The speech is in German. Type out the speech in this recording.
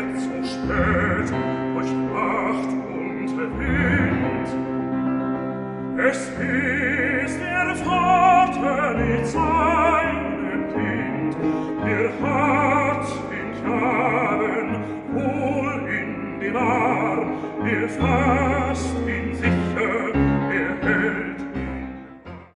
zu spät, durch Nacht und Wind. Es ist der Vater mit seinem Kind, hat den Knaben wohl in den Arm,